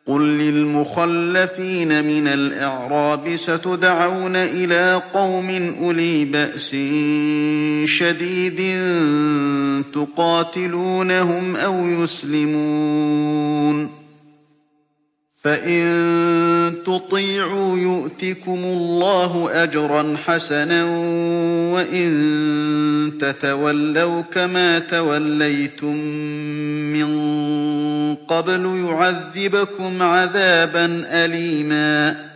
قُل لِّلْمُخَلَّفِينَ مِنَ الْأَعْرَابِ سَتُدْعَوْنَ إِلَىٰ قَوْمٍ أُولِي بَأْسٍ شَدِيدٍ تُقَاتِلُونَهُمْ أَوْ يُسْلِمُونَ ۖ فَإِن تُطِيعُوا يُؤْتِكُمُ اللَّهُ أَجْرًا حَسَنًا ۖ وَإِن تَتَوَلَّوْا كَمَا تَوَلَّيْتُم مِّن قَبْلُ يُعَذِّبْكُمْ عَذَابًا أَلِيمًا